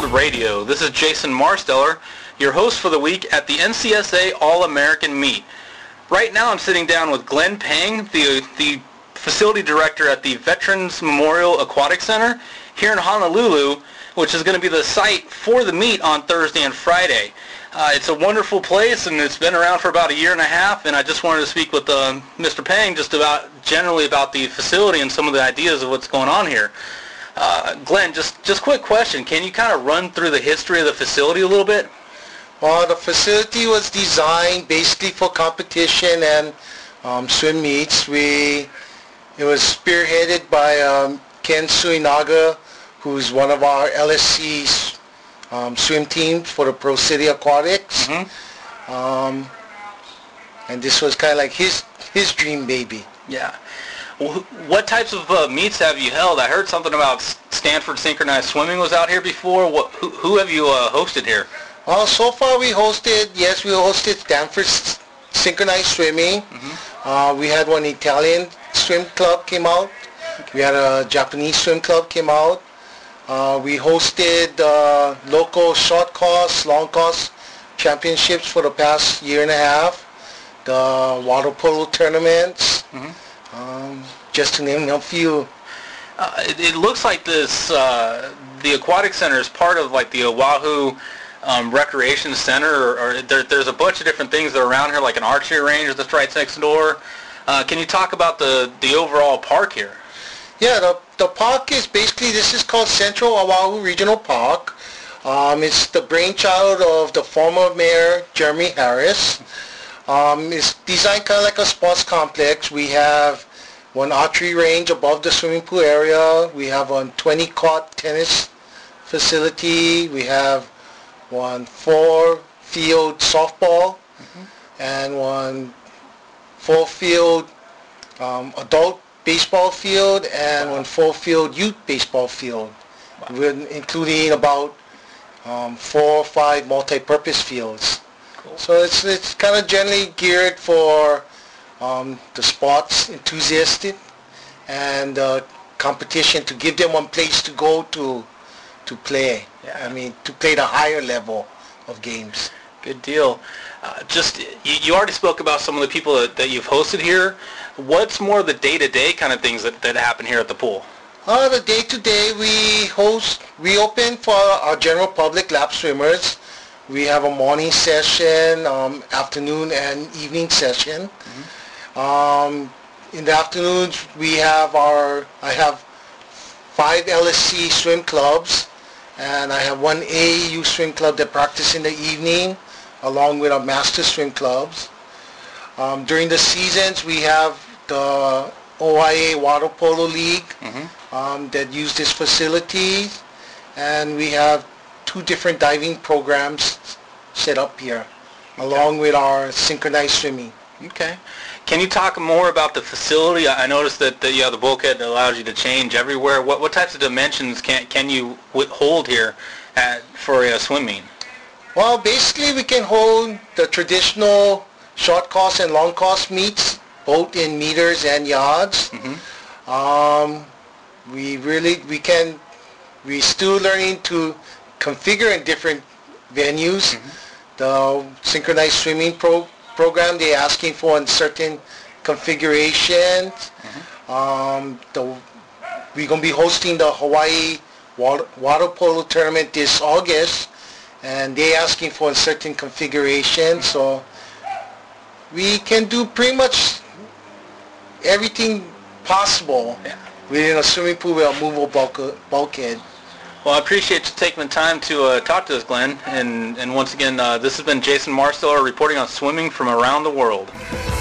Radio. This is Jason Marsteller, your host for the week at the NCSA All-American Meet. Right now I'm sitting down with Glenn Pang, the facility director at the Veterans Memorial Aquatic Center here in Honolulu, which is going to be the site for the meet on Thursday and Friday. It's a wonderful place, and it's been around for about a year and a half, and I just wanted to speak with Mr. Pang just generally about the facility and some of the ideas of what's going on here. Glenn, just quick question. Can you kind of run through the history of the facility a little bit? Well, the facility was designed basically for competition and swim meets. It was spearheaded by Ken Suinaga, who's one of our LSC swim team for the Pro City Aquatics. Mm-hmm. And this was kind of like his dream baby. Yeah. What types of meets have you held? I heard something about Stanford Synchronized Swimming was out here before. Who have you hosted here? So far we hosted Stanford Synchronized Swimming. Mm-hmm. We had one Italian swim club came out. Okay. We had a Japanese swim club came out. We hosted local short course, long course championships for the past year and a half. The water polo tournaments. Mm-hmm. Just to name a few. It looks like this, the aquatic center is part of like the Oahu Recreation Center, or there's a bunch of different things that are around here, like an archery range that's right next door. Can you talk about the overall park here? Yeah, the park is basically, this is called Central Oahu Regional Park. It's the brainchild of the former mayor, Jeremy Harris. It's designed kind of like a sports complex. We have one archery range above the swimming pool area. We have a 20-court tennis facility. We have one 4-field softball. Mm-hmm. And one 4-field adult baseball field, and one 4-field youth baseball field. Wow. We're including about 4 or 5 multi-purpose fields. Cool. So it's kind of generally geared for the sports enthusiasts and competition, to give them one place to go to play. Yeah. I mean, to play the higher level of games. Good deal. You already spoke about some of the people that you've hosted here. What's more of the day-to-day kind of things that happen here at the pool? The day-to-day, we open for our general public lap swimmers. We have a morning session, afternoon and evening session. Mm-hmm. In the afternoons, I have 5 LSC swim clubs, and I have 1 AAU swim club that practice in the evening, along with our master swim clubs. During the seasons, we have the OIA Water Polo League. Mm-hmm. That use this facility, and we have 2 different diving programs set up here, okay, along with our synchronized swimming. Okay. Can you talk more about the facility? I noticed that you have the bulkhead that allows you to change everywhere. What types of dimensions can you hold here for a swim meet? Well, basically we can hold the traditional short course and long course meets, both in meters and yards. Mm-hmm. We're still learning to configure in different venues. Mm-hmm. The synchronized swimming program, they're asking for a certain configuration. Mm-hmm. We're going to be hosting the Hawaii Water Polo Tournament this August, and they're asking for a certain configuration. Mm-hmm. So we can do pretty much everything possible. Yeah. Within a swimming pool with a movable bulkhead. Well, I appreciate you taking the time to talk to us, Glenn. And once again, this has been Jason Marsteller reporting on swimming from around the world.